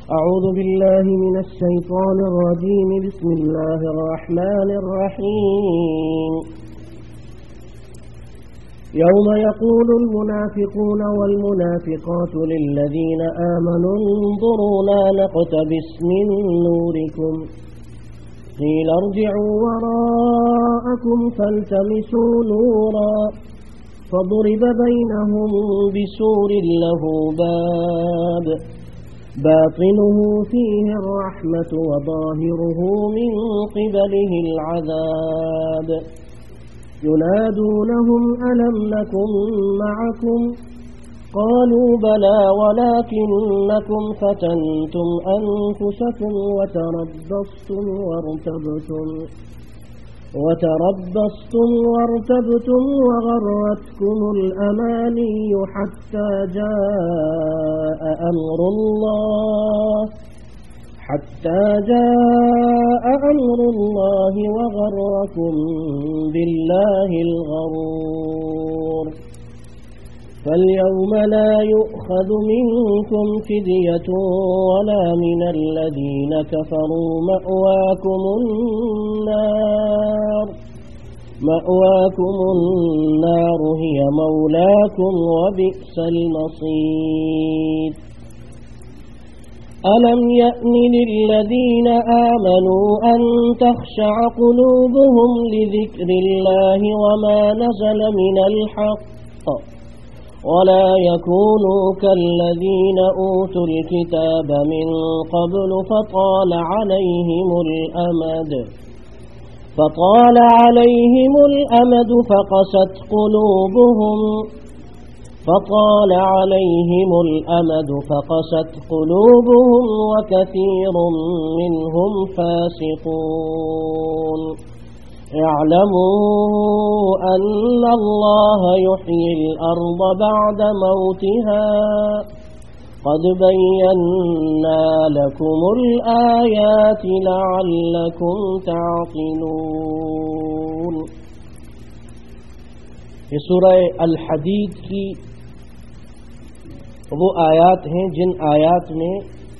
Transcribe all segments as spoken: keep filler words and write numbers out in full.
أعوذ بالله من الشيطان الرجيم. بسم الله الرحمن الرحيم. يوم يقول المنافقون والمنافقات للذين آمنوا انظرونا نقتبس من نوركم قيل ارجعوا وراءكم فالتمسوا نورا فضرب بينهم بسور له باب باطنه فيه الرحمة وظاهره من قبله العذاب ينادونهم ألم نكن معكم قالوا بلى ولكنكم فتنتم أنفسكم وتربصتم وارتبتم وتربصتم وارتبتم وغرتكم الأماني حتى جاء أمر الله حتى جاء أمر الله وغركم بالله الغرور فاليوم لا يؤخذ منكم فدية ولا من الذين كفروا مأواكم النار مأواكم النار هي مولاكم وبئس المصير ألم يأن للذين آمنوا أن تخشع قلوبهم لذكر الله وما نزل من الحق ولا يكونوا كالذين أوتوا الكتاب من قبل فطال عليهم الأمد فطال عليهم الأمد فقست قلوبهم فطال عليهم الأمد فقست قلوبهم وكثير منهم فاسقون اعلموا أن الله يحيي الأرض بعد موتها قد بينا لكم الآيات لعلكم تعقلون. یہ سورہ الحدید کی وہ آیات ہیں جن آیات میں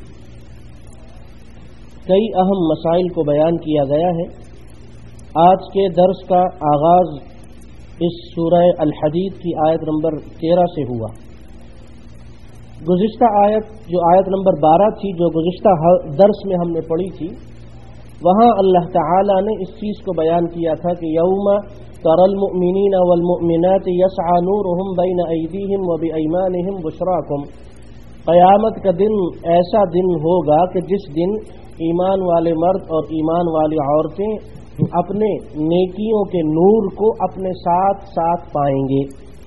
کئی اہم مسائل کو بیان کیا گیا ہے. آج کے درس کا آغاز اس سورہ الحدید کی آیت نمبر تیرہ سے ہوا. گزشتہ آیت جو آیت نمبر بارہ تھی جو گزشتہ درس میں ہم نے پڑھی تھی وہاں اللہ تعالی نے اس چیز کو بیان کیا تھا کہ یوم تری المؤمنین والمؤمنات یسعی نورہم بین ایدیہم وبایمانہم بشراکم. قیامت کا دن ایسا دن ہوگا کہ جس دن ایمان والے مرد اور ایمان والی عورتیں اپنے نیکیوں کے نور کو اپنے ساتھ ساتھ پائیں گے.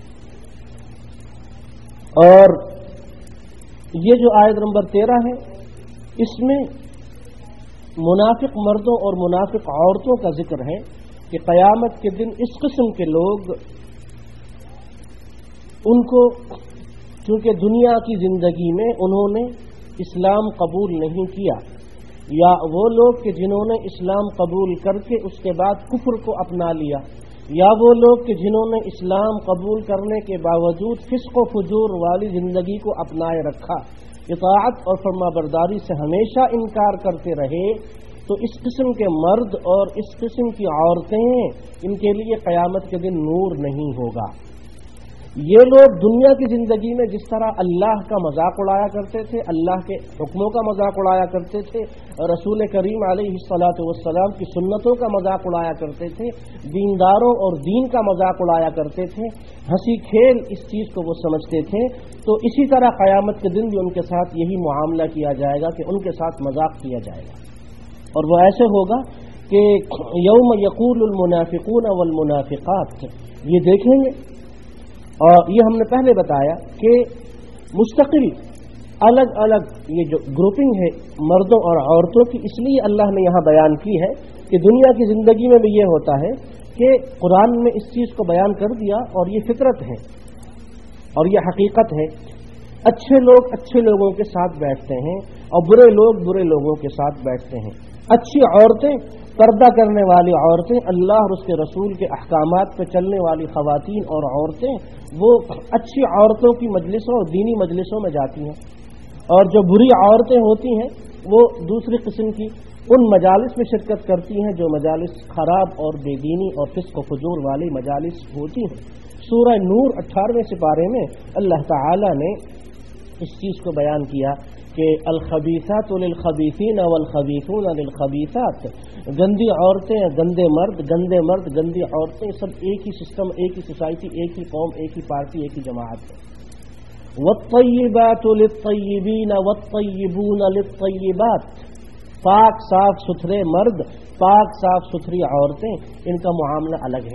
اور یہ جو آیت نمبر تیرہ ہے اس میں منافق مردوں اور منافق عورتوں کا ذکر ہے کہ قیامت کے دن اس قسم کے لوگ ان کو چونکہ دنیا کی زندگی میں انہوں نے اسلام قبول نہیں کیا یا وہ لوگ کہ جنہوں نے اسلام قبول کر کے اس کے بعد کفر کو اپنا لیا یا وہ لوگ کہ جنہوں نے اسلام قبول کرنے کے باوجود فسق و فجور والی زندگی کو اپنائے رکھا اطاعت اور فرما برداری سے ہمیشہ انکار کرتے رہے تو اس قسم کے مرد اور اس قسم کی عورتیں ان کے لیے قیامت کے دن نور نہیں ہوگا. یہ لوگ دنیا کی زندگی میں جس طرح اللہ کا مذاق اڑایا کرتے تھے اللہ کے حکموں کا مذاق اڑایا کرتے تھے رسول کریم علیہ الصلاۃ والسلام کی سنتوں کا مذاق اڑایا کرتے تھے دینداروں اور دین کا مذاق اڑایا کرتے تھے ہنسی کھیل اس چیز کو وہ سمجھتے تھے تو اسی طرح قیامت کے دن بھی ان کے ساتھ یہی معاملہ کیا جائے گا کہ ان کے ساتھ مذاق کیا جائے گا. اور وہ ایسے ہوگا کہ یوم یقول المنافقون والمنافقات یہ دیکھیں گے. اور یہ ہم نے پہلے بتایا کہ مستقل الگ الگ یہ جو گروپنگ ہے مردوں اور عورتوں کی اس لیے اللہ نے یہاں بیان کی ہے کہ دنیا کی زندگی میں بھی یہ ہوتا ہے کہ قرآن نے اس چیز کو بیان کر دیا اور یہ فطرت ہے اور یہ حقیقت ہے. اچھے لوگ اچھے لوگوں کے ساتھ بیٹھتے ہیں اور برے لوگ برے لوگوں کے ساتھ بیٹھتے ہیں. اچھی عورتیں پردہ کرنے والی عورتیں اللہ اور اس کے رسول کے احکامات پہ چلنے والی خواتین اور عورتیں وہ اچھی عورتوں کی مجلسوں اور دینی مجلسوں میں جاتی ہیں اور جو بری عورتیں ہوتی ہیں وہ دوسری قسم کی ان مجالس میں شرکت کرتی ہیں جو مجالس خراب اور بے دینی اور فسق و فجور والی مجالس ہوتی ہیں۔ سورہ نور اٹھارہویں سپارے میں اللہ تعالی نے اس چیز کو بیان کیا کہ الخبیثات للخبیثین والخبیثون للخبیثات، گندی عورتیں گندے مرد، گندے مرد گندی عورتیں، سب ایک ہی سسٹم، ایک ہی سوسائٹی، ایک ہی قوم، ایک ہی پارٹی، ایک ہی جماعت ہے۔ والطیبات للطیبین والطیبون للطیبات، پاک صاف ستھرے مرد، پاک صاف ستھری عورتیں، ان کا معاملہ الگ ہے۔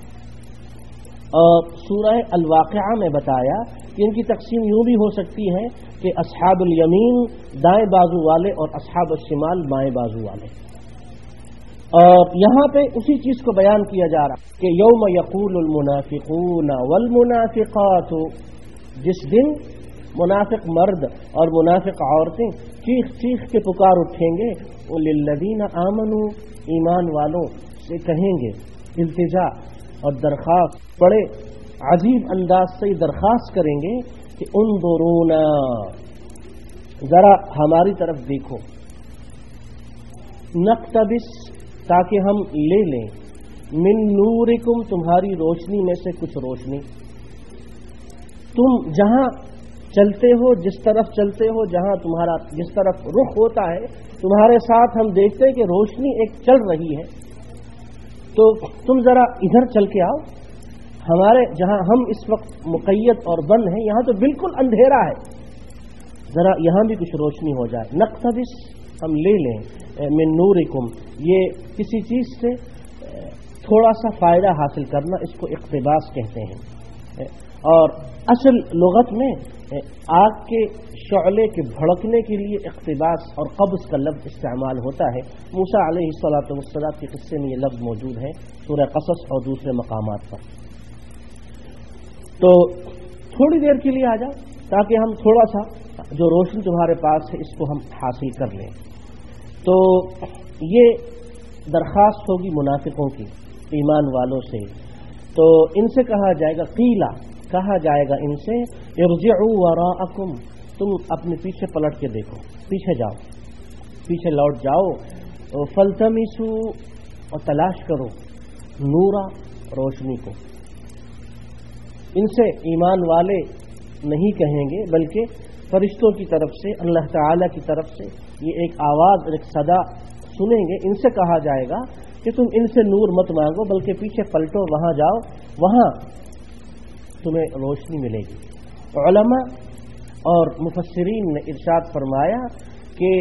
اور سورہ الواقعہ میں بتایا کہ ان کی تقسیم یوں بھی ہو سکتی ہے کہ اصحاب الیمین دائیں بازو والے اور اصحاب الشمال بائیں بازو والے۔ اور یہاں پہ اسی چیز کو بیان کیا جا رہا کہ یوم یقول المنافقون والمنافقات، جس دن منافق مرد اور منافق عورتیں چیخ چیخ کے پکار اٹھیں گے، للذین آمنوا، ایمان والوں سے کہیں گے، التجا اور درخواست، بڑے عجیب انداز سے درخواست کریں گے کہ انظرونا، ذرا ہماری طرف دیکھو، نقتبس، تاکہ ہم لے لیں، من نورکم، تمہاری روشنی میں سے کچھ روشنی۔ تم جہاں چلتے ہو، جس طرف چلتے ہو، جہاں تمہارا جس طرف رخ ہوتا ہے، تمہارے ساتھ ہم دیکھتے ہیں کہ روشنی ایک چل رہی ہے، تو تم ذرا ادھر چل کے آؤ، ہمارے جہاں ہم اس وقت مقید اور بند ہیں یہاں تو بالکل اندھیرا ہے، ذرا یہاں بھی کچھ روشنی ہو جائے۔ نقتبس، ہم لے لیں، من نورکم، یہ کسی چیز سے تھوڑا سا فائدہ حاصل کرنا، اس کو اقتباس کہتے ہیں۔ اور اصل لغت میں آگ کے شعلے کے بھڑکنے کے لیے اقتباس اور قبض کا لفظ استعمال ہوتا ہے۔ موسیٰ علیہ الصلوۃ والسلام کے قصے میں یہ لفظ موجود ہے سورہ قصص اور دوسرے مقامات پر۔ تو تھوڑی دیر کے لیے آ جاؤ تاکہ ہم تھوڑا سا جو روشنی تمہارے پاس ہے اس کو ہم حاصل کر لیں۔ تو یہ درخواست ہوگی منافقوں کی ایمان والوں سے، تو ان سے کہا جائے گا، قیلا، کہا جائے گا ان سے، ارجعوا وراءکم، تم اپنے پیچھے پلٹ کے دیکھو، پیچھے جاؤ، پیچھے لوٹ جاؤ، فلتمسوا، اور تلاش کرو، نورا، روشنی کو۔ ان سے ایمان والے نہیں کہیں گے بلکہ فرشتوں کی طرف سے، اللہ تعالی کی طرف سے یہ ایک آواز، ایک صدا سنیں گے، ان سے کہا جائے گا کہ تم ان سے نور مت مانگو بلکہ پیچھے پلٹو، وہاں جاؤ، وہاں تمہیں روشنی ملے گی۔ علماء اور مفسرین نے ارشاد فرمایا کہ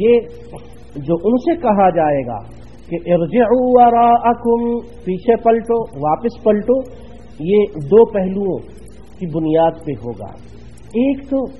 یہ جو ان سے کہا جائے گا کہ ارجعوا وراءکم، پیچھے پلٹو، واپس پلٹو، یہ دو پہلوؤں کی بنیاد پہ ہوگا۔ ایک تو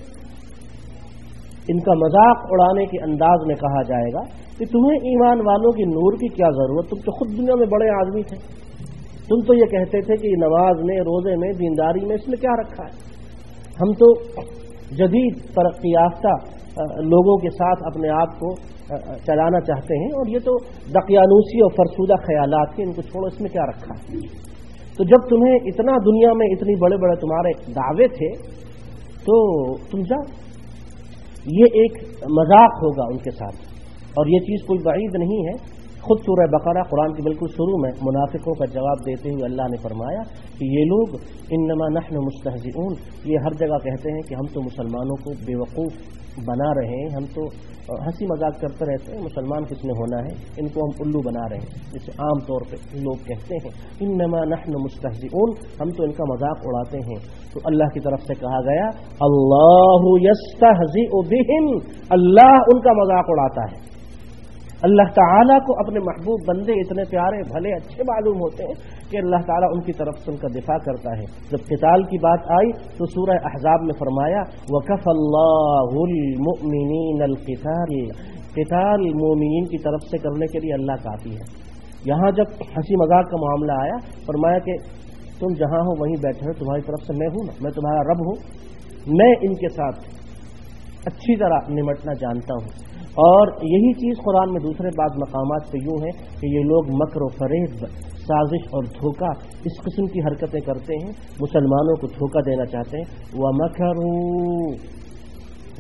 ان کا مذاق اڑانے کے انداز میں کہا جائے گا کہ تمہیں ایمان والوں کی نور کی کیا ضرورت، تم تو خود دنیا میں بڑے آدمی تھے، تم تو یہ کہتے تھے کہ نماز میں، روزے میں، دینداری میں اس میں کیا رکھا ہے، ہم تو جدید ترقی یافتہ لوگوں کے ساتھ اپنے آپ کو چلانا چاہتے ہیں، اور یہ تو دقیانوسی اور فرسودہ خیالات کے، ان کو چھوڑو، اس میں کیا رکھا ہے۔ تو جب تمہیں اتنا دنیا میں اتنی بڑے بڑے تمہارے دعوے تھے تو تم جاؤ، یہ ایک مذاق ہوگا ان کے ساتھ، اور یہ چیز کوئی بعید نہیں ہے۔ خود سورہ بقرہ قرآن کے بالکل شروع میں منافقوں کا جواب دیتے ہوئے اللہ نے فرمایا کہ یہ لوگ انما نحن مستہزئون، یہ ہر جگہ کہتے ہیں کہ ہم تو مسلمانوں کو بے وقوف بنا رہے ہیں، ہم تو ہنسی مذاق کرتے رہتے ہیں، مسلمان کس نے ہونا ہے، ان کو ہم الو بنا رہے ہیں، جسے عام طور پہ لوگ کہتے ہیں انما نحن مستہزئون، ہم تو ان کا مذاق اڑاتے ہیں۔ تو اللہ کی طرف سے کہا گیا اللہ یستہزئ بہم، اللہ ان کا مذاق اڑاتا ہے۔ اللہ تعالیٰ کو اپنے محبوب بندے اتنے پیارے بھلے اچھے معلوم ہوتے ہیں کہ اللہ تعالیٰ ان کی طرف سے ان کا دفاع کرتا ہے۔ جب قتال کی بات آئی تو سورہ احزاب میں فرمایا وَكَفَى اللَّهُ الْمُؤْمِنِينَ الْقِتَالِ، قتال مومنین کی طرف سے کرنے کے لیے اللہ کافی ہے۔ یہاں جب ہنسی مذاق کا معاملہ آیا فرمایا کہ تم جہاں ہو وہیں بیٹھے ہو، تمہاری طرف سے میں ہوں نا، میں تمہارا رب ہوں، میں ان کے ساتھ اچھی طرح نمٹنا جانتا ہوں۔ اور یہی چیز قرآن میں دوسرے بعض مقامات پہ یوں ہے کہ یہ لوگ مکر و فریب، سازش اور دھوکہ، اس قسم کی حرکتیں کرتے ہیں، مسلمانوں کو دھوکہ دینا چاہتے ہیں۔ وَمَكَرُوا،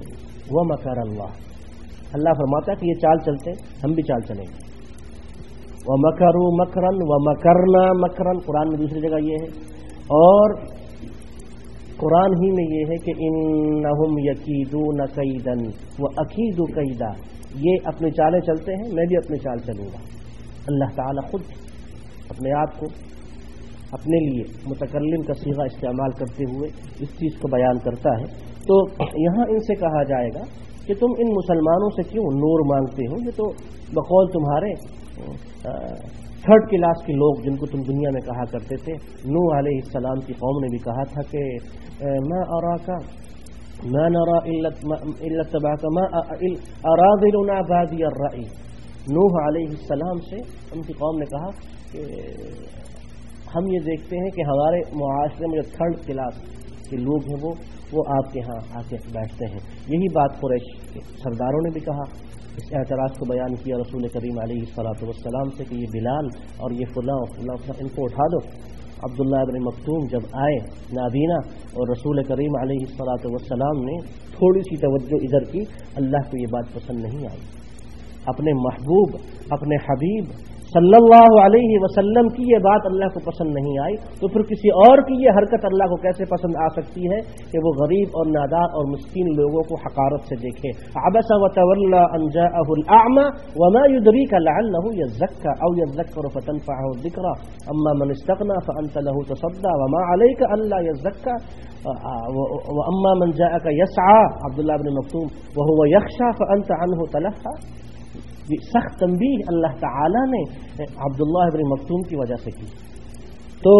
वमकर अल्लाह, अल्लाह फरमाता है कि ये चाल चलते हैं, हम भी चाल चलेंगे। वमकरू मकरन वमकरना मकरन, कुरान में दूसरी जगह ये है, और कुरान ही में ये है कि इन्नहुम यकीदून कैदन व अकीदु कैदा, ये अपनी चालें चलते हैं, मैं भी अपनी चाल चलूँगा। अल्लाह ताला खुद अपने आप को अपने लिए मुतकल्लिम का सीगा इस्तेमाल करते हुए इस चीज़ को बयान करता है। तो यहाँ इनसे कहा जाएगा कि तुम इन मुसलमानों से क्यों नूर मांगते हो, ये तो बकौल तुम्हारे थर्ड क्लास के लोग जिनको तुम दुनिया में कहा करते थे। नूह अलैहिस्सलाम की कौम ने भी कहा था कि मा अराका मा नरा इल्ला तबाका मा अरादिलुना बादियर राई। नूह अलैहिस्सलाम से उनकी कौम ने कहा कि हम ये देखते हैं कि हमारे मुआशरे में जो थर्ड क्लास के लोग हैं वो वो आपके यहाँ आके बैठते हैं। यही बात कुरैश के सरदारों ने भी कहा, इस एतराज़ को बयान किया रसूल करीम अलैहिस्सलातु वस्सलाम से कि ये बिलाल और ये फलां फलां इनको उठा दो। अब्दुल्लाह इब्न मक्तूम जब आए नाबीना और रसूल करीम अलैहिस्सलातु वस्सलाम ने थोड़ी सी तवज्जो इधर की, अल्लाह को ये बात पसंद नहीं आई। अपने महबूब अपने हबीब सल्लल्लाहु अलैहि वसल्लम की ये बात अल्लाह को पसंद नहीं आई, तो फिर किसी और की ये हरकत अल्लाह को कैसे पसंद आ सकती है कि वो गरीब और नादार और मिस्कीन लोगों को हकारत से देखे। अबसा व तवल्ला अन जाअहुल अअमा वमा युदरीका लअल्लहु यज़क्का औ यज़क्करु फतनफ़अहु ज़िक्रा अम्मा मन इस्तग़ना फअन्त लहु तसद्दा वमा अलैका अल्ला यज़क्का व अम्मा मन जाअका यसआ अब्दुल्लाह इब्न मक्तूम व हुवा यख़शा फअन्त अन्हु तलहा। सख्त तंबीह अल्लाह ताला ने अब्दुल्लाह इब्न मक्तूम की वजह से की। तो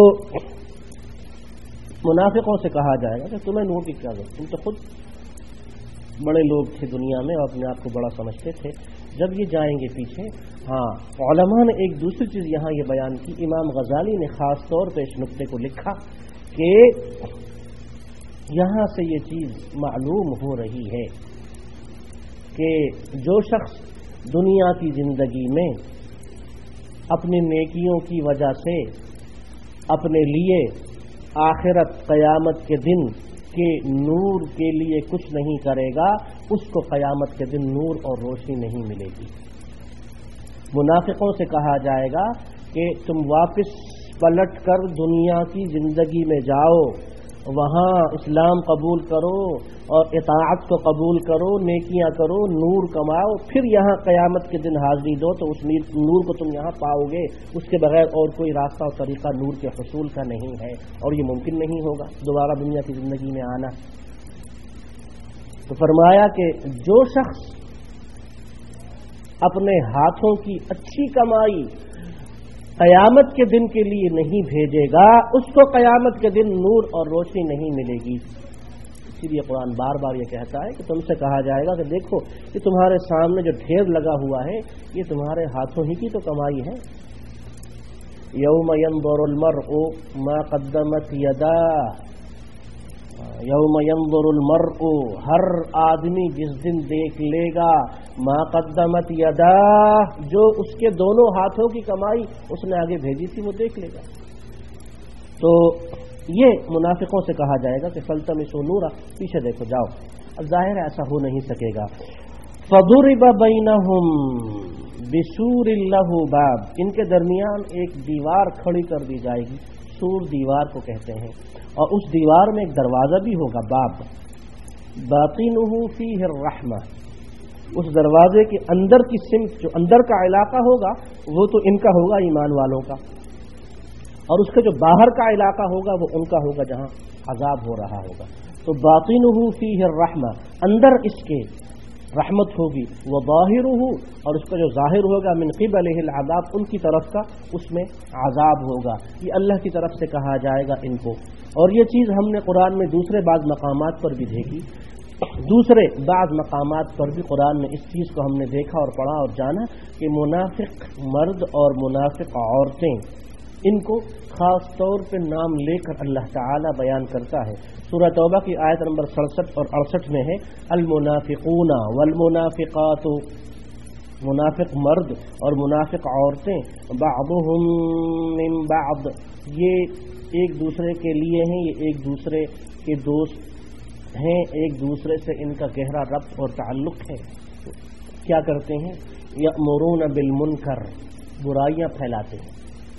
मुनाफिकों से कहा जाएगा कि तुम्हें नूर की क्या जरूरत, तुम तो खुद बड़े लोग थे दुनिया में और अपने आप को बड़ा समझते थे। जब ये जाएंगे पीछे, हाँ उलमा ने एक दूसरी चीज़ यहाँ ये बयान की, इमाम गजाली ने ख़ास तौर पर इस नुक्ते को लिखा कि यहाँ से ये चीज़ मालूम हो रही है कि जो शख्स दुनिया की जिंदगी में अपनी नेकियों की वजह से अपने लिए आखिरत क़यामत के दिन के नूर के लिए कुछ नहीं करेगा, उसको क़यामत के दिन नूर और रोशनी नहीं मिलेगी। मुनाफिकों से कहा जाएगा कि तुम वापस पलट कर दुनिया की जिंदगी में जाओ, वहाँ इस्लाम कबूल करो और इताअत को कबूल करो, नेकियां करो, नूर कमाओ, फिर यहाँ क़यामत के दिन हाज़िरी दो तो उस नूर को तुम यहाँ पाओगे। उसके बगैर और कोई रास्ता और तरीका नूर के हुसूल का नहीं है और ये मुमकिन नहीं होगा दोबारा दुनिया की ज़िंदगी में आना। तो फरमाया कि जो शख्स अपने हाथों की अच्छी कमाई क़यामत के दिन के लिए नहीं भेजेगा, उसको क़यामत के दिन नूर और रोशनी नहीं मिलेगी। इसीलिए कुरान बार बार ये कहता है कि तुमसे कहा जाएगा कि देखो कि तुम्हारे सामने जो ढेर लगा हुआ है ये तुम्हारे हाथों ही की तो कमाई है। यौम यंज़ुरुल मर्उ मा क़द्दमत यदाह, यौम यंज़ुरुल मर्उ, हर आदमी जिस दिन देख लेगा मा क़द्दमत यदाह, जो उसके दोनों हाथों की कमाई उसने आगे भेजी थी वो देख लेगा। तो ये मुनाफिकों से कहा जाएगा कि फल्तमिसू नूरा, पीछे देखो जाओ। अब जाहिर है ऐसा हो नहीं सकेगा। फदुरिब बैनहुम बिसूरिन लहू बाब, इनके दरमियान एक दीवार खड़ी कर दी जाएगी। सूर दीवार को कहते हैं, और उस दीवार में एक दरवाज़ा भी होगा, बाब, बातिनुहु फीहि रहमा, उस दरवाजे के अंदर की सिमत, जो अंदर का इलाका होगा वो तो इनका होगा, ईमान वालों का, और उसके जो बाहर का इलाका होगा वो उनका होगा जहां अजाब हो रहा होगा। तो बातिनुहु फीहि रहमा, अंदर इसके रहमत होगी, व ज़ाहिरुहु, और उसका जो ज़ाहिर होगा मिन क़िबलिहिल अज़ाब, उनकी तरफ का उसमें अज़ाब होगा। ये अल्लाह की तरफ से कहा जाएगा इनको। और ये चीज़ हमने कुरान में दूसरे बाज़ मकामात पर भी देखी, दूसरे बाज़ मकामात पर भी कुरान में इस चीज़ को हमने देखा और पढ़ा और जाना कि मुनाफिक मर्द और मुनाफिक औरतें, इनको खास तौर पे नाम लेकर अल्लाह ताला बयान करता है। सूरह तौबा की आयत नंबर सड़सठ और अड़सठ में है अल मुनाफिकूना वल मुनाफिकातु, मुनाफिक मर्द और मुनाफिक औरतें, बाअदुहुम मिन बाअद, ये एक दूसरे के लिए हैं, ये एक दूसरे के दोस्त ہیں ایک دوسرے سے ان کا گہرا ربط اور تعلق ہے. کیا کرتے ہیں؟ یأمرون بالمنکر، برائیاں پھیلاتے ہیں.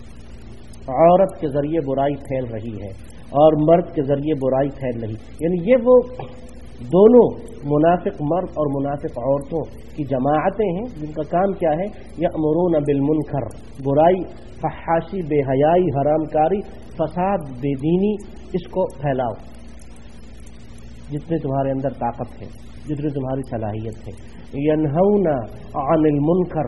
عورت کے ذریعے برائی پھیل رہی ہے اور مرد کے ذریعے برائی پھیل رہی، یعنی یہ وہ دونوں منافق مرد اور منافق عورتوں کی جماعتیں ہیں جن کا کام کیا ہے؟ یأمرون بالمنکر، برائی، فحاشی، بے حیائی، حرام کاری، فساد، بے دینی، اس کو پھیلاؤ جتنے تمہارے اندر طاقت ہے، جتنی تمہاری صلاحیت ہے. ینہون عن المنکر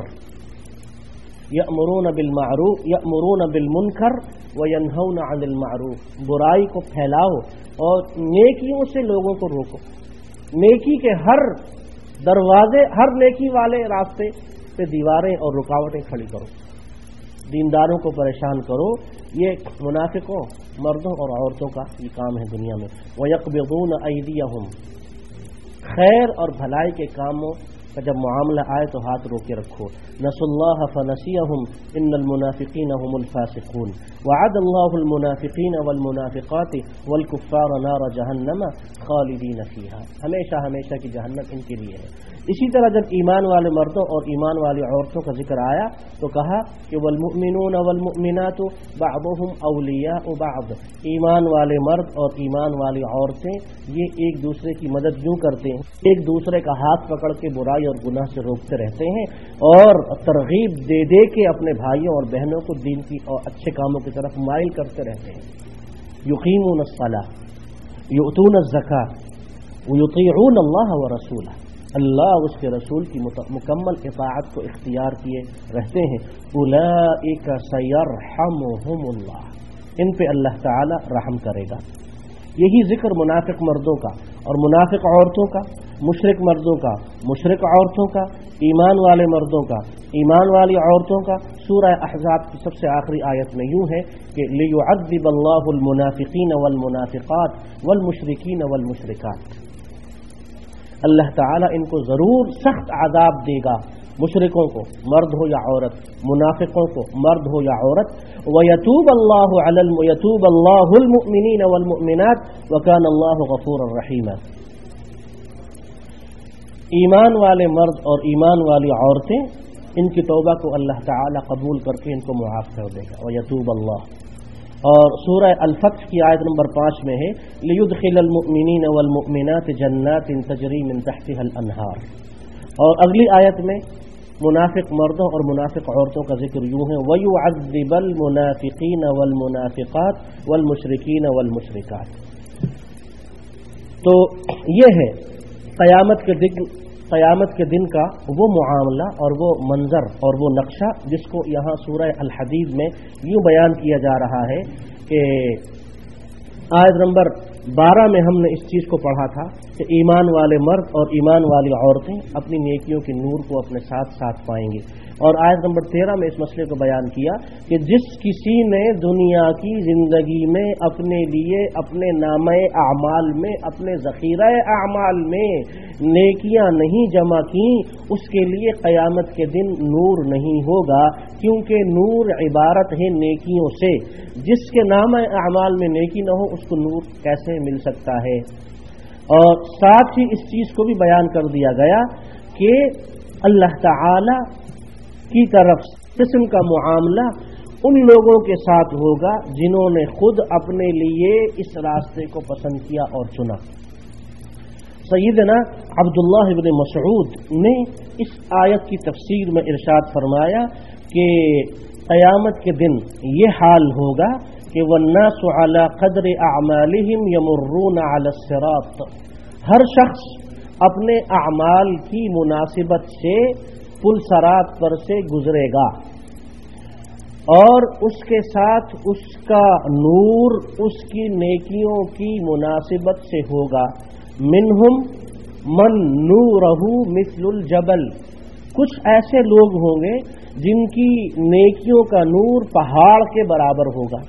یأمرون بالمعروف یأمرون بالمنکر وینہون عن المعروف، برائی کو پھیلاؤ اور نیکیوں سے لوگوں کو روکو. نیکی کے ہر دروازے، ہر نیکی والے راستے پہ دیواریں اور رکاوٹیں کھڑی کرو، دینداروں کو پریشان کرو. یہ منافقوں مردوں اور عورتوں کا یہ کام ہے دنیا میں. وَيَقْبِضُونَ أَيْدِيَهُمْ، خیر اور بھلائی کے کاموں کا جب معاملہ آئے تو ہاتھ روکے رکھو. نسوا اللہ فنسیہم ان المنافقین هم الفاسقون وعد اللہ المنافقین والمنافقات والکفار نار جہنم خالدین فیہا، ہمیشہ ہمیشہ کی جہنم ان کے لیے ہے. اسی طرح جب ایمان والے مردوں اور ایمان والی عورتوں کا ذکر آیا تو کہا کہ والمؤمنون والمؤمنات بعضهم اولیاء بعض، ایمان والے مرد اور ایمان والی عورتیں یہ ایک دوسرے کی مدد یوں کرتے ہیں، ایک دوسرے کا ہاتھ پکڑ کے برائی اور گناہ سے روکتے رہتے ہیں اور ترغیب دے دے کے اپنے بھائیوں اور بہنوں کو دین کی اور اچھے کاموں کی طرف مائل کرتے رہتے ہیں. یقیمون الصلاۃ یؤتون الزکاۃ ویطیعون اللہ ورسولہ، اللہ اس کے رسول کی مکمل اطاعت کو اختیار کیے رہتے ہیں. اولئک سیرحمہم اللہ، ان پہ اللہ تعالی رحم کرے گا. یہی ذکر منافق مردوں کا اور منافق عورتوں کا، مشرک مردوں کا، مشرک عورتوں کا، ایمان والے مردوں کا، ایمان والی عورتوں کا سورہ احزاب کی سب سے آخری آیت میں یوں ہے کہ لِيُعَذِّبَ اللَّهُ الْمُنَافِقِينَ وَالْمُنَافِقَاتِ وَالْمُشْرِكِينَ وَالْمُشْرِكَاتِ، اللہ تعالیٰ ان کو ضرور سخت عذاب دے گا، مشرکوں کو مرد ہو یا عورت، منافقوں کو مرد ہو یا عورت. وَيَتُوبَ اللَّهُ عَلَى وَيَتُوبَ اللَّهُ الْمُؤْمِنِينَ وَالْمُؤْمِنَاتِ وَكَانَ اللَّهُ غَفُورًا رَحِيمًا. ایمان والے مرد اور ایمان والی عورتیں ان کی توبہ کو اللہ تعالی قبول کر کے ان کو معاف کر دے گا. وَيَتُوبَ اللَّهُ، اور سورہ الفتح کی آیت نمبر پانچ میں ہے لِيُدْخِلَ الْمُؤْمِنِينَ وَالْمُؤْمِنَاتِ جَنَّاتٍ تَجْرِي مِن تَحْتِهَا الْأَنْهَارُ. اور اگلی آیت میں منافق مردوں اور منافق عورتوں کا ذکر یوں ہے وَيُعَذِّبَ الْمُنَافِقِينَ وَالْمُنَافِقَاتِ وَالْمُشْرِكِينَ وَالْمُشْرِكَاتِ. تو یہ ہے قیامت کے دن قیامت کے دن کا وہ معاملہ اور وہ منظر اور وہ نقشہ جس کو یہاں سورہ الحدید میں یوں بیان کیا جا رہا ہے کہ آیت نمبر بارہ میں ہم نے اس چیز کو پڑھا تھا کہ ایمان والے مرد اور ایمان والی عورتیں اپنی نیکیوں کے نور کو اپنے ساتھ ساتھ پائیں گے. اور آیت نمبر تیرہ میں اس مسئلے کو بیان کیا کہ جس کسی نے دنیا کی زندگی میں اپنے لیے اپنے نامہ اعمال میں اپنے ذخیرہ اعمال میں نیکیاں نہیں جمع کی اس کے لیے قیامت کے دن نور نہیں ہوگا، کیونکہ نور عبارت ہے نیکیوں سے. جس کے نامہ اعمال میں نیکی نہ ہو اس کو نور کیسے مل سکتا ہے. اور ساتھ ہی اس چیز کو بھی بیان کر دیا گیا کہ اللہ تعالی کی طرف قسم کا معاملہ ان لوگوں کے ساتھ ہوگا جنہوں نے خود اپنے لیے اس راستے کو پسند کیا اور چنا. سیدنا عبداللہ ابن مسعود نے اس آیت کی تفسیر میں ارشاد فرمایا کہ قیامت کے دن یہ حال ہوگا کہ والناس علی قدر اعمالہم یمرون علی الصراط، ہر شخص اپنے اعمال کی مناسبت سے پل صراط پر سے گزرے گا اور اس کے ساتھ اس کا نور اس کی نیکیوں کی مناسبت سے ہوگا. منہم من نورہ مثل الجبل، کچھ ایسے لوگ ہوں گے جن کی نیکیوں کا نور پہاڑ کے برابر ہوگا.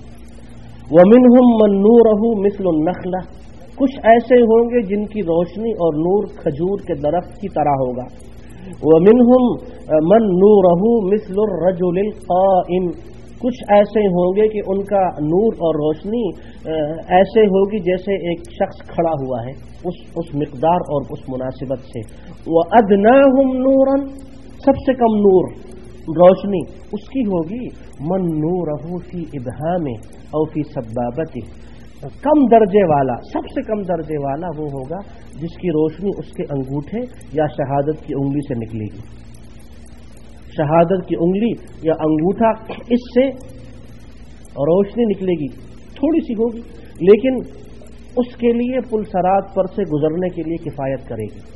ومنہم من نورہ مثل النخلہ، کچھ ایسے ہوں گے جن کی روشنی اور نور کھجور کے درخت کی طرح ہوگا. ومنہم من نورہ مثل الرجل القائم، کچھ ایسے ہوں گے کہ ان کا نور اور روشنی ایسے ہوگی جیسے ایک شخص کھڑا ہوا ہے اس اس مقدار اور اس مناسبت سے. وَأَدْنَاهُمْ نُورًا سب سے کم نور روشنی اس کی ہوگی من نورہ فی ابہامہ او فی سبابتہ. کم درجے والا سب سے کم درجے والا وہ ہوگا جس کی روشنی اس کے انگوٹھے یا شہادت کی انگلی سے نکلے گی. شہادت کی انگلی یا انگوٹھا اس سے روشنی نکلے گی تھوڑی سی ہوگی لیکن اس کے لیے پل صراط پر سے گزرنے کے لیے کفایت کرے گی.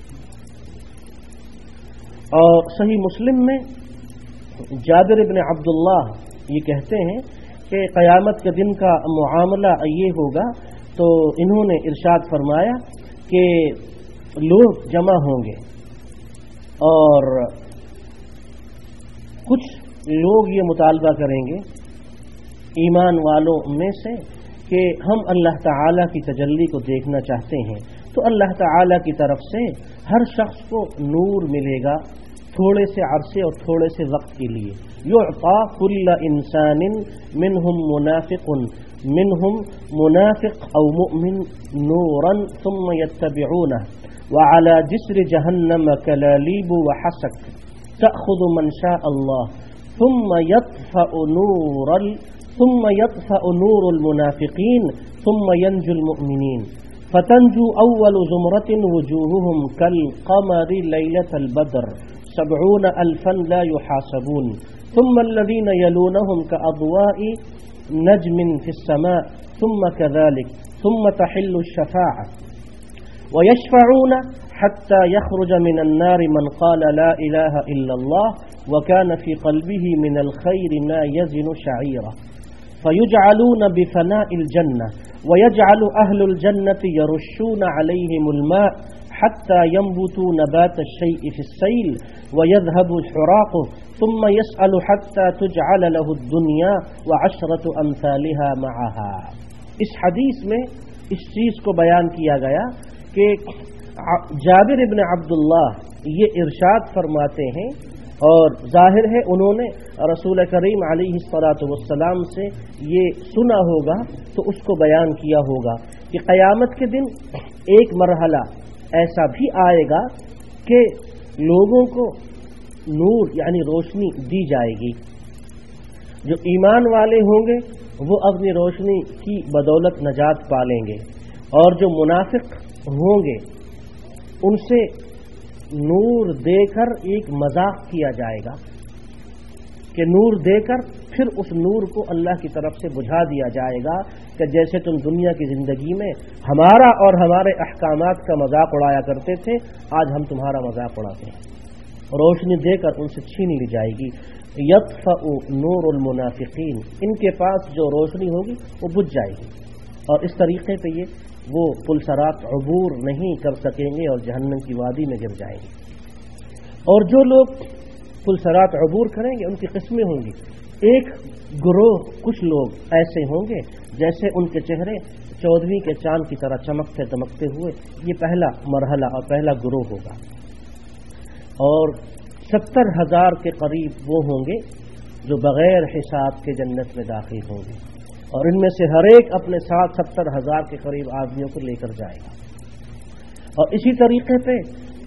اور صحیح مسلم میں جابر بن عبداللہ یہ کہتے ہیں کہ قیامت کے دن کا معاملہ یہ ہوگا تو انہوں نے ارشاد فرمایا کہ لوگ جمع ہوں گے اور کچھ لوگ یہ مطالبہ کریں گے ایمان والوں میں سے کہ ہم اللہ تعالی کی تجلی کو دیکھنا چاہتے ہیں. تو اللہ تعالی کی طرف سے ہر شخص کو نور ملے گا تھوڑے سے عرصے اور تھوڑے سے وقت کے لیے. یعطا کل انسان منہم منافق منہم منافق او مؤمن نورا ثم يتبعونه وعلى جسر جہنم کلالیب وحسک تأخذ من شاء الله ثم يطفأ نور ثم يطفأ نور المنافقين ثم ينجو المؤمنين فتنجو اول زمرة وجوههم كالقمر ليلة البدر سبعون ألفا لا يحاسبون ثم الذين يلونهم كأضواء نجم في السماء ثم كذلك ثم تحل الشفاعة ويشفعون حتى يخرج من النار من قال لا إله إلا الله وكان في قلبه من الخير ما يزن شعيرا فيجعلون بفناء الجنة ويجعل أهل الجنة يرشون عليهم الماء حتى ينبتوا نبات الشيء في السيل ويذهب حراقه ثم يسأل حتى تجعل له الدنيا وعشرة أمثالها معها. اس حدیث میں اس چیز کو بیان کیا گیا کہ جابر ابن عبداللہ یہ ارشاد فرماتے ہیں اور ظاہر ہے انہوں نے رسول کریم علیہ الصلاۃ والسلام سے یہ سنا ہوگا تو اس کو بیان کیا ہوگا کہ قیامت کے دن ایک مرحلہ ایسا بھی آئے گا کہ لوگوں کو نور یعنی روشنی دی جائے گی. جو ایمان والے ہوں گے وہ اپنی روشنی کی بدولت نجات پا لیں گے اور جو منافق ہوں گے ان سے نور دے کر ایک مذاق کیا جائے گا کہ نور دے کر پھر اس نور کو اللہ کی طرف سے بجھا دیا جائے گا کہ جیسے تم دنیا کی زندگی میں ہمارا اور ہمارے احکامات کا مذاق اڑایا کرتے تھے آج ہم تمہارا مذاق اڑاتے ہیں. روشنی دے کر ان سے چھین لی جائے گی. یطفأ نور المنافقین ان کے پاس جو روشنی ہوگی وہ بجھ جائے گی اور اس طریقے پہ یہ وہ پل صراط عبور نہیں کر سکیں گے اور جہنم کی وادی میں گر جائیں گے. اور جو لوگ پل صراط عبور کریں گے ان کی قسمیں ہوں گی. ایک گروہ کچھ لوگ ایسے ہوں گے جیسے ان کے چہرے چودھویں کے چاند کی طرح چمکتے دمکتے ہوئے. یہ پہلا مرحلہ اور پہلا گروہ ہوگا. اور ستر ہزار کے قریب وہ ہوں گے جو بغیر حساب کے جنت میں داخل ہوں گے اور ان میں سے ہر ایک اپنے ساتھ ستر ہزار کے قریب آدمیوں کو لے کر جائے گا. اور اسی طریقے پہ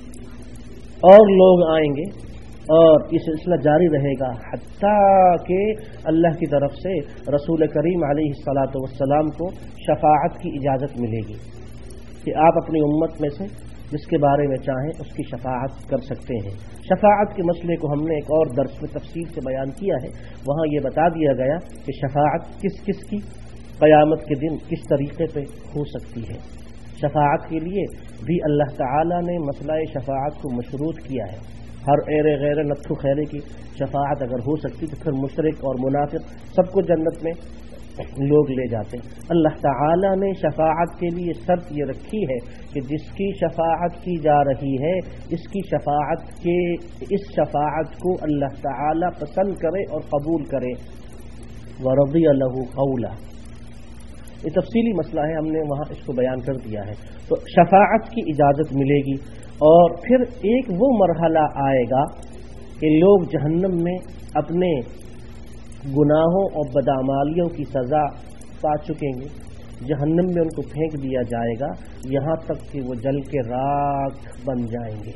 اور لوگ آئیں گے اور یہ سلسلہ جاری رہے گا حتیٰ کہ اللہ کی طرف سے رسول کریم علیہ الصلاۃ والسلام کو شفاعت کی اجازت ملے گی کہ آپ اپنی امت میں سے جس کے بارے میں چاہیں اس کی شفاعت کر سکتے ہیں. شفاعت کے مسئلے کو ہم نے ایک اور درس میں تفصیل سے بیان کیا ہے. وہاں یہ بتا دیا گیا کہ شفاعت کس کس کی قیامت کے دن کس طریقے پہ ہو سکتی ہے. شفاعت کے لیے بھی اللہ تعالی نے مسئلہ شفاعت کو مشروط کیا ہے. ہر ایرے غیر نتھو خیرے کی شفاعت اگر ہو سکتی تو پھر مشرک اور منافق سب کو جنت میں لوگ لے جاتے ہیں. اللہ تعالی نے شفاعت کے لیے شرط یہ رکھی ہے کہ جس کی شفاعت کی جا رہی ہے اس کی شفاعت کے اس شفاعت کو اللہ تعالی پسند کرے اور قبول کرے. ورضی له قولا یہ تفصیلی مسئلہ ہے, ہم نے وہاں اس کو بیان کر دیا ہے. تو شفاعت کی اجازت ملے گی اور پھر ایک وہ مرحلہ آئے گا کہ لوگ جہنم میں اپنے گناہوں اور بدعمالیوں کی سزا پا چکیں گے، جہنم میں ان کو پھینک دیا جائے گا یہاں تک کہ وہ جل کے راکھ بن جائیں گے۔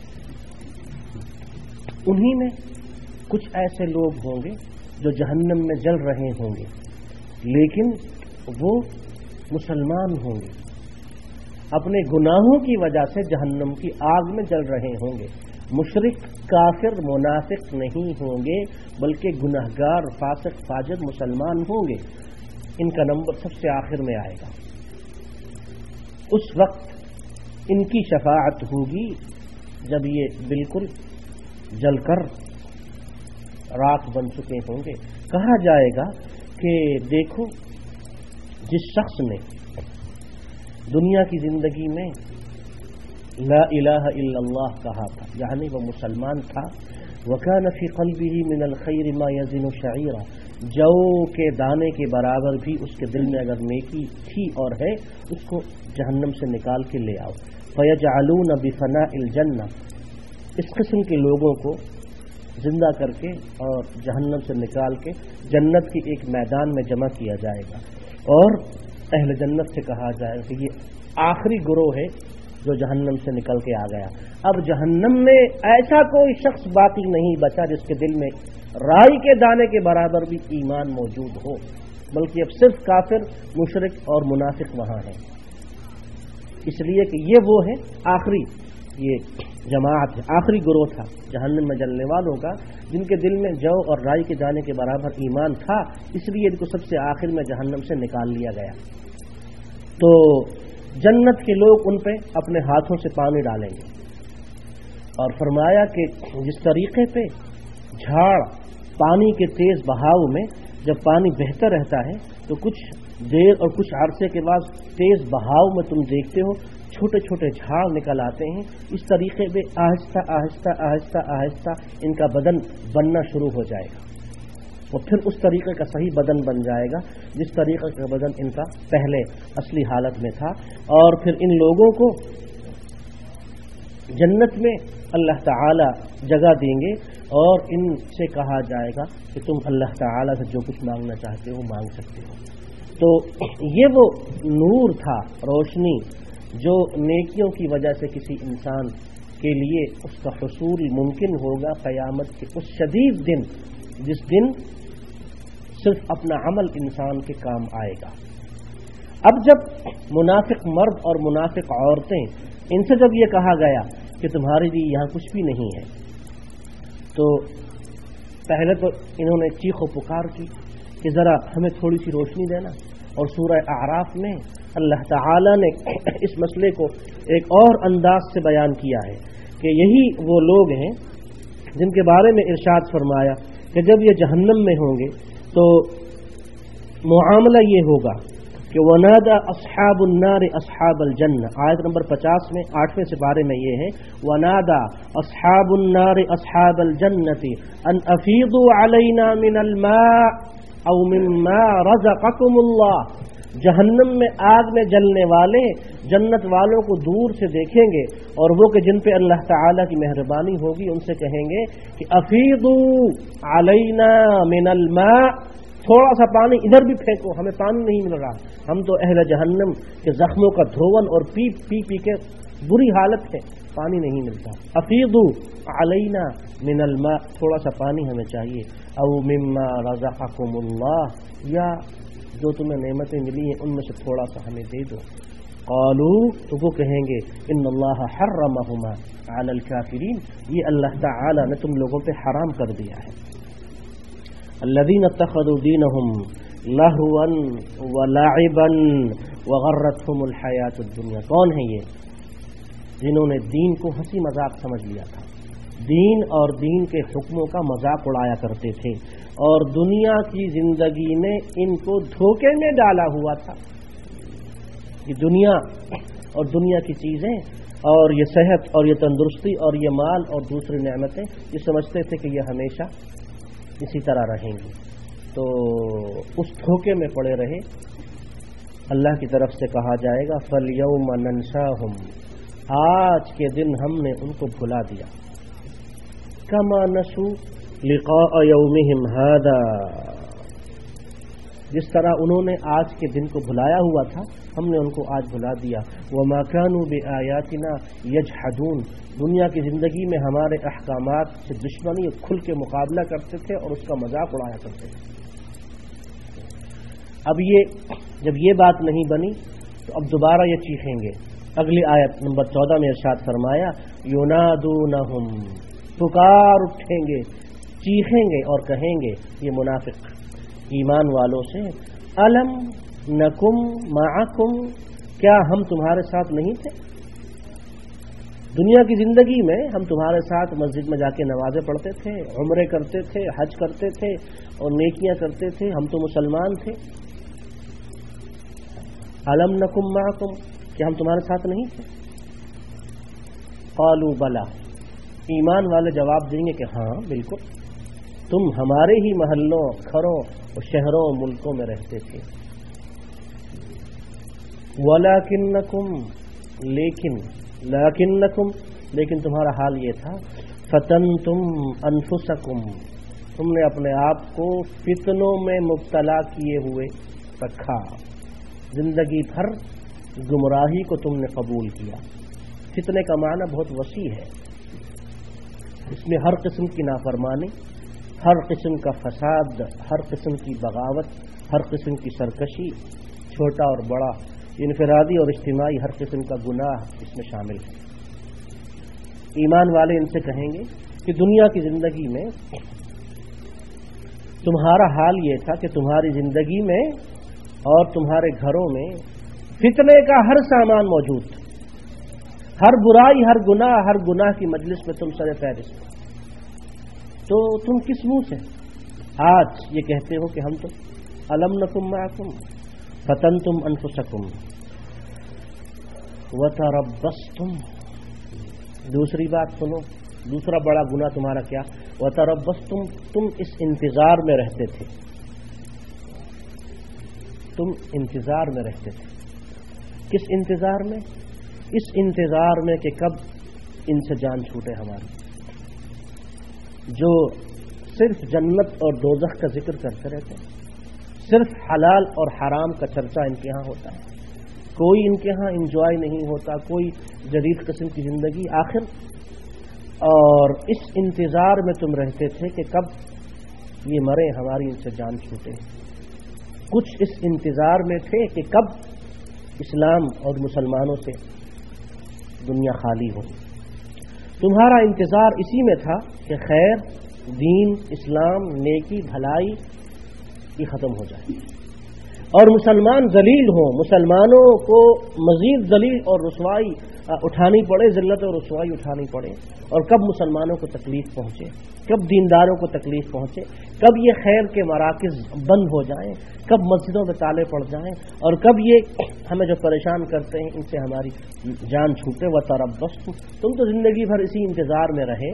انہی میں کچھ ایسے لوگ ہوں گے جو جہنم میں جل رہے ہوں گے، لیکن وہ مسلمان ہوں گے، اپنے گناہوں کی وجہ سے جہنم کی آگ میں جل رہے ہوں گے۔ مشرک، کافر، منافق نہیں ہوں گے، بلکہ گنہگار، فاسق، فاجر مسلمان ہوں گے۔ ان کا نمبر سب سے آخر میں آئے گا۔ اس وقت ان کی شفاعت ہوگی جب یہ بالکل جل کر راکھ بن چکے ہوں گے۔ کہا جائے گا کہ دیکھو، جس شخص نے دنیا کی زندگی میں لا الہ الا اللہ کہا تھا، یعنی وہ مسلمان تھا، وَكَانَ فِي قَلْبِهِ مِنَ الْخَيْرِ مَا يَزِنُ شَعِيرًا، جو کے دانے کے برابر بھی اس کے دل میں اگر نیکی تھی اور ہے، اس کو جہنم سے نکال کے لے آؤ۔ فَيَجْعَلُونَ بِفَنَاءِ الْجَنَّةِ، اس قسم کے لوگوں کو زندہ کر کے اور جہنم سے نکال کے جنت کی ایک میدان میں جمع کیا جائے گا، اور اہل جنت سے کہا جائے گا کہ یہ آخری گروہ ہے جو جہنم سے نکل کے آ گیا۔ اب جہنم میں ایسا کوئی شخص باقی نہیں بچا جس کے دل میں رائی کے دانے کے برابر بھی ایمان موجود ہو، بلکہ اب صرف کافر، مشرک اور منافق وہاں ہیں، اس لیے کہ یہ وہ ہے آخری یہ جماعت ہے، آخری گروہ تھا جہنم میں جلنے والوں کا، جن کے دل میں جو اور رائی کے دانے کے برابر ایمان تھا، اس لیے ان کو سب سے آخر میں جہنم سے نکال لیا گیا۔ تو جنت کے لوگ ان پہ اپنے ہاتھوں سے پانی ڈالیں گے، اور فرمایا کہ جس طریقے پہ جھاڑ پانی کے تیز بہاؤ میں جب پانی بہتا رہتا ہے تو کچھ دیر اور کچھ عرصے کے بعد تیز بہاؤ میں تم دیکھتے ہو چھوٹے چھوٹے جھاڑ نکل آتے ہیں، اس طریقے پہ آہستہ آہستہ آہستہ آہستہ ان کا بدن بننا شروع ہو جائے گا، اور پھر اس طریقے کا صحیح بدن بن جائے گا جس طریقے کا بدن ان کا پہلے اصلی حالت میں تھا۔ اور پھر ان لوگوں کو جنت میں اللہ تعالی جگہ دیں گے، اور ان سے کہا جائے گا کہ تم اللہ تعالی سے جو کچھ مانگنا چاہتے ہو مانگ سکتے ہو۔ تو یہ وہ نور تھا، روشنی، جو نیکیوں کی وجہ سے کسی انسان کے لیے اس کا حصول ممکن ہوگا قیامت کے اس شدید دن، جس دن صرف اپنا عمل انسان کے کام آئے گا۔ اب جب منافق مرد اور منافق عورتیں، ان سے جب یہ کہا گیا کہ تمہارے لیے یہاں کچھ بھی نہیں ہے، تو پہلے تو انہوں نے چیخ و پکار کی کہ ذرا ہمیں تھوڑی سی روشنی دینا، اور سورہ اعراف میں اللہ تعالی نے اس مسئلے کو ایک اور انداز سے بیان کیا ہے کہ یہی وہ لوگ ہیں جن کے بارے میں ارشاد فرمایا کہ جب یہ جہنم میں ہوں گے تو معاملہ یہ ہوگا کہ وَنَادَى أَصْحَابُ النَّارِ أَصْحَابَ الْجَنَّةِ، آیت نمبر پچاس میں آٹھویں سپارے میں یہ ہے وَنَادَى أَصْحَابُ النَّارِ أَصْحَابَ الْجَنَّةِ أَنْ أَفِيضُوا عَلَيْنَا مِنَ الْمَاءِ أَوْ مِمَّا رَزَقَكُمُ اللَّهُ، جہنم میں آگ میں جلنے والے جنت والوں کو دور سے دیکھیں گے، اور وہ کہ جن پہ اللہ تعالیٰ کی مہربانی ہوگی ان سے کہیں گے کہ افیضوا علینا من الماء، تھوڑا سا پانی ادھر بھی پھینکو، ہمیں پانی نہیں مل رہا، ہم تو اہل جہنم کے زخموں کا دھون اور پی پی پی کے بری حالت ہے، پانی نہیں ملتا۔ افیضوا علینا من الماء، تھوڑا سا پانی ہمیں چاہیے، او مما رزقکم اللہ، یا جو تمہیں نعمتیں ملی ہیں ان میں سے تھوڑا سا ہمیں دے دو۔ قالوا، تو وہ کہیں گے ان اللہ حرمہما علی الکافرین، یہ اللہ تعالی نے تم لوگوں پہ حرام کر دیا ہے۔ الذین اتخذوا دینہم لہوا ولعبا وغرتہم الحیاۃ الدنیا، کون ہیں یہ؟ جنہوں نے دین کو ہنسی مذاق سمجھ لیا تھا، دین اور دین کے حکموں کا مذاق اڑایا کرتے تھے، اور دنیا کی زندگی میں ان کو دھوکے میں ڈالا ہوا تھا۔ یہ دنیا اور دنیا کی چیزیں اور یہ صحت اور یہ تندرستی اور یہ مال اور دوسری نعمتیں، یہ سمجھتے تھے کہ یہ ہمیشہ اسی طرح رہیں گی، تو اس دھوکے میں پڑے رہے۔ اللہ کی طرف سے کہا جائے گا فَالْيَوْمَ نَنْسَاهُمْ، آج کے دن ہم نے ان کو بھلا دیا، كَمَا نَسُوا لِقَاءَ يَوْمِهِمْ هَذَا، جس طرح انہوں نے آج کے دن کو بھلایا ہوا تھا ہم نے ان کو آج بھلا دیا. وما كانوا بآياتنا يجحدون، دنیا کی زندگی میں ہمارے احکامات سے دشمنی کھل کے مقابلہ کرتے تھے اور اس کا مذاق اڑایا کرتے تھے. اب یہ جب یہ بات نہیں بنی تو اب دوبارہ یہ چیخیں گے. اگلی آیت نمبر چودہ میں ارشاد فرمایا ينادونهم، پکار اٹھیں گے، چیخیں گے اور کہیں گے یہ منافق ایمان والوں سے، الم نکم معکم، کیا ہم تمہارے ساتھ نہیں تھے؟ دنیا کی زندگی میں ہم تمہارے ساتھ مسجد میں جا کے نمازیں پڑھتے تھے، عمرے کرتے تھے، حج کرتے تھے اور نیکیاں کرتے تھے، ہم تو مسلمان تھے. الم نکم معکم، کیا ہم تمہارے ساتھ نہیں تھے؟ قالوا بلا، ایمان والے جواب دیں گے کہ ہاں بالکل، تم ہمارے ہی محلوں، گھروں اور شہروں ملکوں میں رہتے تھے. وَلَكِنَّكُمْ، لیکن لیکنکم لیکن تمہارا حال یہ تھا، فَتَنْتُمْ أَنفُسَكُمْ، تم نے اپنے آپ کو فتنوں میں مبتلا کیے ہوئے رکھا، زندگی بھر گمراہی کو تم نے قبول کیا. فتنے کا معنی بہت وسیع ہے، اس میں ہر قسم کی نافرمانی، ہر قسم کا فساد، ہر قسم کی بغاوت، ہر قسم کی سرکشی، چھوٹا اور بڑا، انفرادی اور اجتماعی ہر قسم کا گناہ اس میں شامل ہے. ایمان والے ان سے کہیں گے کہ دنیا کی زندگی میں تمہارا حال یہ تھا کہ تمہاری زندگی میں اور تمہارے گھروں میں فتنے کا ہر سامان موجود تھا، ہر برائی، ہر گناہ، ہر گناہ کی مجلس میں تم سر فہرست. تو تم کس منہ سے آج یہ کہتے ہو کہ ہم تو الم نکم معکم فتنتم انفسکم وتربصتم. دوسری بات سنو، دوسرا بڑا گناہ تمہارا کیا؟ وتربصتم، تم اس انتظار میں رہتے تھے، تم انتظار میں رہتے تھے. کس انتظار میں؟ اس انتظار میں کہ کب ان سے جان چھوٹے ہماری. جو صرف جنت اور دوزخ کا ذکر کرتے رہتے ہیں، صرف حلال اور حرام کا چرچا ان کے ہاں ہوتا ہے، کوئی ان کے ہاں انجوائے نہیں ہوتا، کوئی جدید قسم کی زندگی. آخر اور اس انتظار میں تم رہتے تھے کہ کب یہ مرے، ہماری ان سے جان چھوٹے. کچھ اس انتظار میں تھے کہ کب اسلام اور مسلمانوں سے دنیا خالی ہو. تمہارا انتظار اسی میں تھا کہ خیر، دین، اسلام، نیکی، بھلائی یہ ختم ہو جائے اور مسلمان ذلیل ہوں، مسلمانوں کو مزید ذلیل اور رسوائی اٹھانی پڑے، ذلت اور رسوائی اٹھانی پڑے. اور کب مسلمانوں کو تکلیف پہنچے، کب دینداروں کو تکلیف پہنچے، کب یہ خیر کے مراکز بند ہو جائیں، کب مسجدوں میں تالے پڑ جائیں، اور کب یہ ہمیں جو پریشان کرتے ہیں ان سے ہماری جان چھوٹے. وتربصتم، تم تو زندگی بھر اسی انتظار میں رہے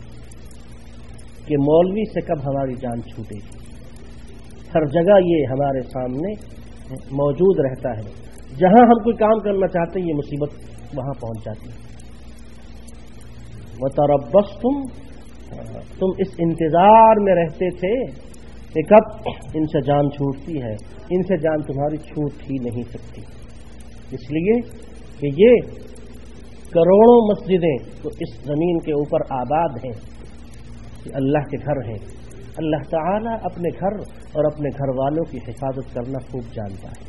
کہ مولوی سے کب ہماری جان چھوٹے گی. ہر جگہ یہ ہمارے سامنے موجود رہتا ہے، جہاں ہم کوئی کام کرنا چاہتے ہیں یہ مصیبت وہاں پہنچ جاتی ہے. وتربصتم، تم اس انتظار میں رہتے تھے کہ کب ان سے جان چھوٹتی ہے. ان سے جان تمہاری چھوٹ ہی نہیں سکتی، اس لیے کہ یہ کروڑوں مسجدیں تو اس زمین کے اوپر آباد ہیں، یہ اللہ کے گھر ہیں. اللہ تعالیٰ اپنے گھر اور اپنے گھر والوں کی حفاظت کرنا خوب جانتا ہے.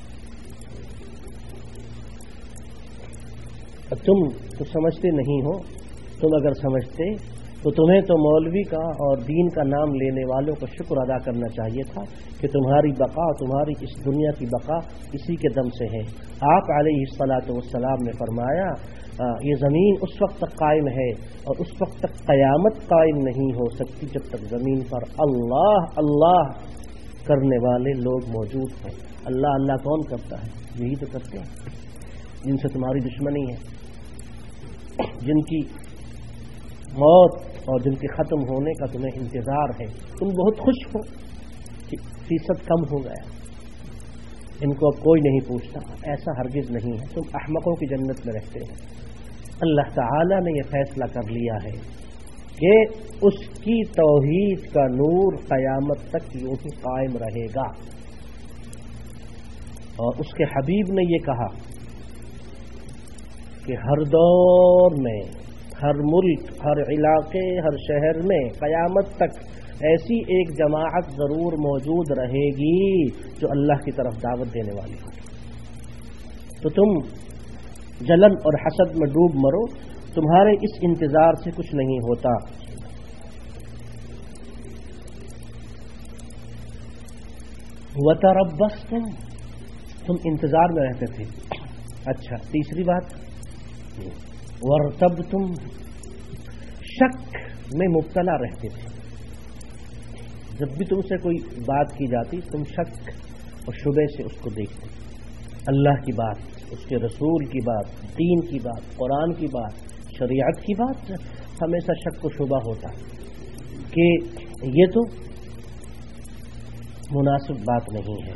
تم تو سمجھتے نہیں ہو، تم اگر سمجھتے تو تمہیں تو مولوی کا اور دین کا نام لینے والوں کو شکر ادا کرنا چاہیے تھا کہ تمہاری بقا، تمہاری اس دنیا کی بقا اسی کے دم سے ہے. آپ علیہ الصلاۃ والسلام نے فرمایا یہ زمین اس وقت تک قائم ہے اور اس وقت تک قیامت قائم نہیں ہو سکتی جب تک زمین پر اللہ اللہ کرنے والے لوگ موجود ہیں. اللہ اللہ کون کرتا ہے؟ یہی تو کرتے ہیں جن سے تمہاری دشمنی ہے، جن کی موت اور جن کے ختم ہونے کا تمہیں انتظار ہے. تم بہت خوش ہو کہ فیصد کم ہو گیا، ان کو اب کوئی نہیں پوچھتا. ایسا ہرگز نہیں ہے، تم احمقوں کی جنت میں رہتے ہو. اللہ تعالیٰ نے یہ فیصلہ کر لیا ہے کہ اس کی توحید کا نور قیامت تک یوں ہی قائم رہے گا. اور اس کے حبیب نے یہ کہا کہ ہر دور میں، ہر ملک، ہر علاقے، ہر شہر میں قیامت تک ایسی ایک جماعت ضرور موجود رہے گی جو اللہ کی طرف دعوت دینے والی ہوگی۔ تو تم جلن اور حسد میں ڈوب مرو، تمہارے اس انتظار سے کچھ نہیں ہوتا۔ وَتَرَبَّصْتُمْ، تم انتظار میں رہتے تھے۔ اچھا، تیسری بات، وَارْتَبْتُمْ، شک میں مبتلا رہتے تھے۔ جب بھی تم سے کوئی بات کی جاتی تم شک اور شبے سے اس کو دیکھتے، اللہ کی بات، اس کے رسول کی بات، دین کی بات، قرآن کی بات، شریعت کی بات، ہمیشہ شک و شبہ ہوتا کہ یہ تو مناسب بات نہیں ہے۔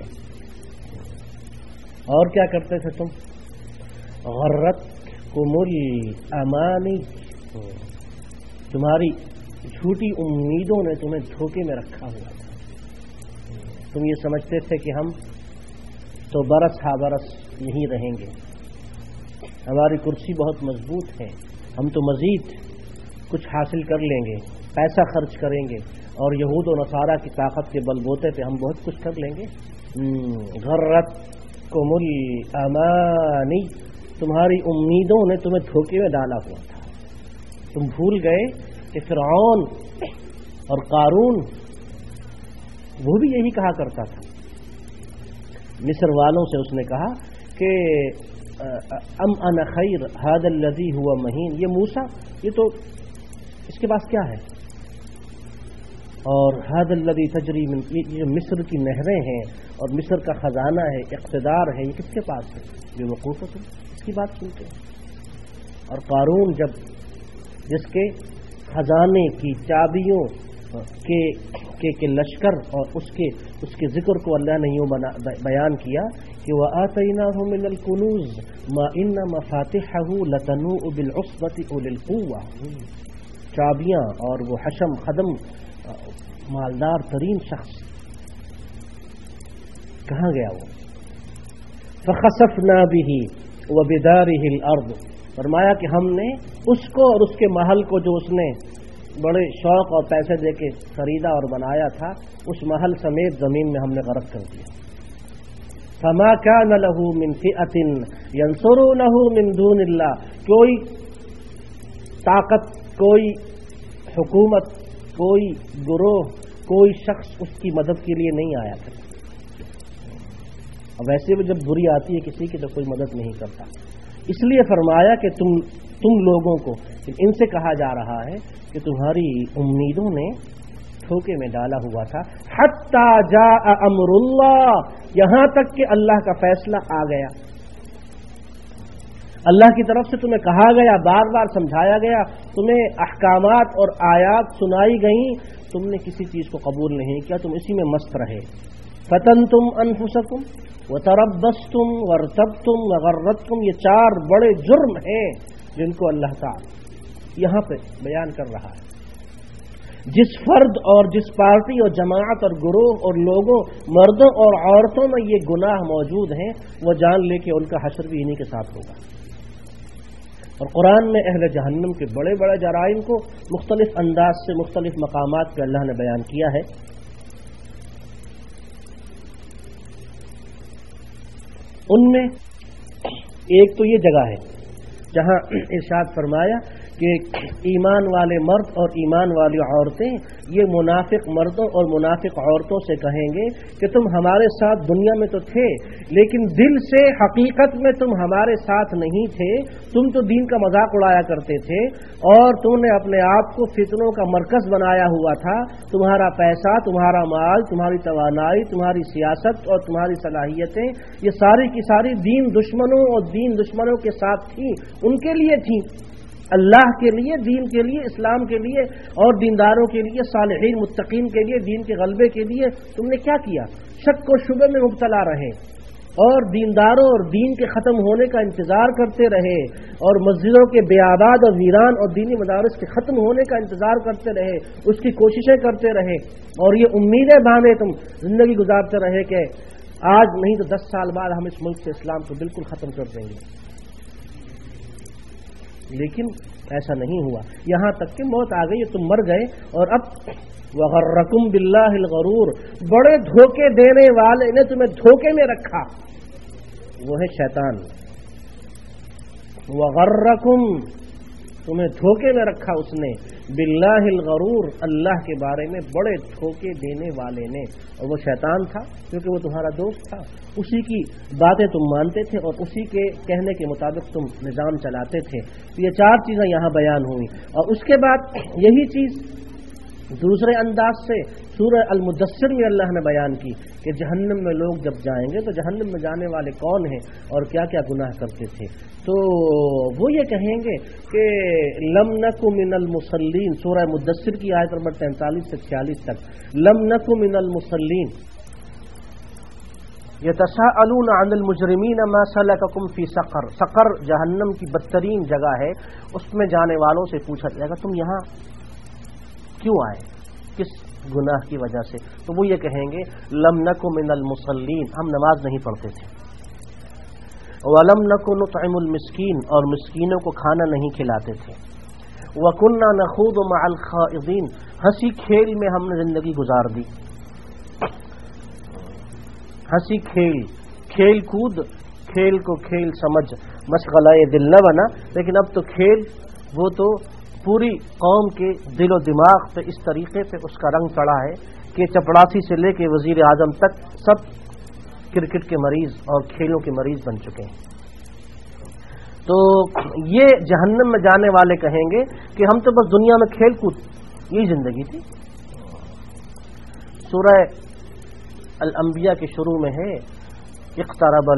اور کیا کرتے تھے تم؟ غرت کمل امانی، تمہاری جھوٹی امیدوں نے تمہیں دھوکے میں رکھا ہوا تھا۔ تم یہ سمجھتے تھے کہ ہم تو برس ہا برس یہیں رہیں گے، ہماری کرسی بہت مضبوط ہے، ہم تو مزید کچھ حاصل کر لیں گے، پیسہ خرچ کریں گے، اور یہود و نصارہ کی طاقت کے بل بوتے پہ ہم بہت کچھ کر لیں گے۔ غرت کمل امانی، تمہاری امیدوں نے تمہیں دھوکے میں ڈالا ہوا تھا۔ تم بھول گئے کہ فرعون اور قارون وہ بھی یہی کہا کرتا تھا۔ مصر والوں سے اس نے کہا کہ ام انا خیر ھذا الذی ھوا مہین، یہ موسیٰ یہ تو اس کے پاس کیا ہے، اور ھذا الذی تجری من، یہ مصر کی نہریں ہیں اور مصر کا خزانہ ہے، اقتدار ہے، یہ کس کے پاس ہے؟ بے وقوف ہو تم، اس کی بات سنتے ہیں۔ اور قارون جب جس کے خزانے کی چابیوں کے کے, کے لشکر اور اس کے اس کے ذکر کو اللہ نے یوں بیان کیا کہ وَآتَيْنَاهُ مِنَ الْكُنُوزِ مَا إِنَّ مَفَاتِحَهُ لَتَنُوءُ بِالْعُصْبَةِ أُولِي الْقُوَّةِ، چابیاں اور وہ حشم خدم مالدار ترین شخص کہاں گیا وہ؟ فَخَسَفْنَا بِهِ وَبِدَارِهِ الْأَرْضِ، فرمایا کہ ہم نے اس کو اور اس کے محل کو جو اس نے بڑے شوق اور پیسے دے کے خریدا اور بنایا تھا، اس محل سمیت زمین میں ہم نے غرق کر دیا۔ فما كان له من فئة ينصرونه من دون الله، کوئی طاقت، کوئی حکومت، کوئی گروہ، کوئی شخص اس کی مدد کے لیے نہیں آیا تھا۔ اور ویسے بھی جب بری آتی ہے کسی کی تو کوئی مدد نہیں کرتا۔ اس لیے فرمایا کہ تم تم لوگوں کو، ان سے کہا جا رہا ہے کہ تمہاری امیدوں نے دھوکے میں ڈالا ہوا تھا۔ حتی جاء امر اللہ، یہاں تک کہ اللہ کا فیصلہ آ گیا، اللہ کی طرف سے تمہیں کہا گیا، بار بار سمجھایا گیا، تمہیں احکامات اور آیات سنائی گئیں، تم نے کسی چیز کو قبول نہیں کیا، تم اسی میں مست رہے۔ فتنتم انفسکم وتربصتم وارتبتم وغرتکم، یہ چار بڑے جرم ہیں جن کو اللہ تعالی یہاں پہ بیان کر رہا ہے۔ جس فرد اور جس پارٹی اور جماعت اور گروہ اور لوگوں، مردوں اور عورتوں میں یہ گناہ موجود ہیں، وہ جان لے کہ ان کا حشر بھی انہی کے ساتھ ہوگا۔ اور قرآن میں اہل جہنم کے بڑے بڑے جرائم کو مختلف انداز سے مختلف مقامات پہ اللہ نے بیان کیا ہے۔ ان میں ایک تو یہ جگہ ہے جہاں ارشاد فرمایا کہ ایمان والے مرد اور ایمان والی عورتیں یہ منافق مردوں اور منافق عورتوں سے کہیں گے کہ تم ہمارے ساتھ دنیا میں تو تھے، لیکن دل سے حقیقت میں تم ہمارے ساتھ نہیں تھے، تم تو دین کا مذاق اڑایا کرتے تھے اور تم نے اپنے آپ کو فتنوں کا مرکز بنایا ہوا تھا، تمہارا پیسہ، تمہارا مال، تمہاری توانائی، تمہاری سیاست اور تمہاری صلاحیتیں یہ ساری کی ساری دین دشمنوں اور دین دشمنوں کے ساتھ تھیں، ان کے لیے تھیں، اللہ کے لیے، دین کے لیے، اسلام کے لیے اور دینداروں کے لیے، صالحین متقین کے لیے، دین کے غلبے کے لیے تم نے کیا کیا؟ شک و شبے میں مبتلا رہے اور دینداروں اور دین کے ختم ہونے کا انتظار کرتے رہے اور مسجدوں کے بے آباد اور ویران اور دینی مدارس کے ختم ہونے کا انتظار کرتے رہے، اس کی کوششیں کرتے رہے اور یہ امیدیں باندھے تم زندگی گزارتے رہے کہ آج نہیں تو دس سال بعد ہم اس ملک سے اسلام کو بالکل ختم کر دیں گے، لیکن ایسا نہیں ہوا، یہاں تک کہ موت آ گئی، تم مر گئے، اور اب وغرکم باللہ الغرور، بڑے دھوکے دینے والے نے تمہیں دھوکے میں رکھا، وہ ہے شیطان۔ وغرکم، تمہیں دھوکے میں رکھا اس نے، باللہ الغرور، اللہ کے بارے میں بڑے دھوکے دینے والے نے، اور وہ شیطان تھا کیونکہ وہ تمہارا دوست تھا، اسی کی باتیں تم مانتے تھے اور اسی کے کہنے کے مطابق تم نظام چلاتے تھے۔ یہ چار چیزیں یہاں بیان ہوئی، اور اس کے بعد یہی چیز دوسرے انداز سے سورہ المدثر میں اللہ نے بیان کی کہ جہنم میں لوگ جب جائیں گے تو جہنم میں جانے والے کون ہیں اور کیا کیا گناہ کرتے تھے، تو وہ یہ کہیں گے کہ لم نک من المصلین، سورہ مدثر کی آیت نمبر تینتالیس سے چھیالیس تک، لم نک من المصلین یتساءلون عن المجرمین ما سلککم فی سقر، سقر جہنم کی بدترین جگہ ہے، اس میں جانے والوں سے پوچھا جائے گا تم یہاں کیوں آئے، کس گناہ کی وجہ سے، تو وہ یہ کہیں گے لم نک من المصلین، ہم نماز نہیں پڑھتے تھے، ولم نک نطعم المسکین، اور مسکینوں کو کھانا نہیں کھلاتے تھے، وکنا نخوض مع الخائضین، ہنسی کھیل میں ہم نے زندگی گزار دی، ہنسی کھیل، کھیل کود، کھیل کو کھیل سمجھ مشغلہ دل نہ بنا، لیکن اب تو کھیل وہ تو پوری قوم کے دل و دماغ پہ اس طریقے پہ اس کا رنگ چڑھا ہے کہ چپڑاسی سے لے کے وزیر اعظم تک سب کرکٹ کے مریض اور کھیلوں کے مریض بن چکے ہیں۔ تو یہ جہنم میں جانے والے کہیں گے کہ ہم تو بس دنیا میں کھیل کود، یہی زندگی تھی۔ سورہ الانبیاء کے شروع میں ہے اقترب